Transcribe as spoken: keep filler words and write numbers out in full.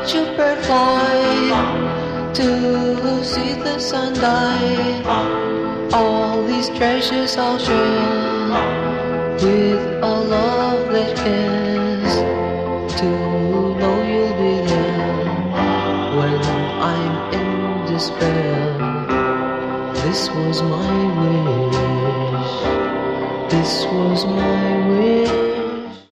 you bird fly to see the sun die. All these treasures I'll share with a loveless kiss, to know you'll be there when I'm in despair. This was my wish, this was my wish.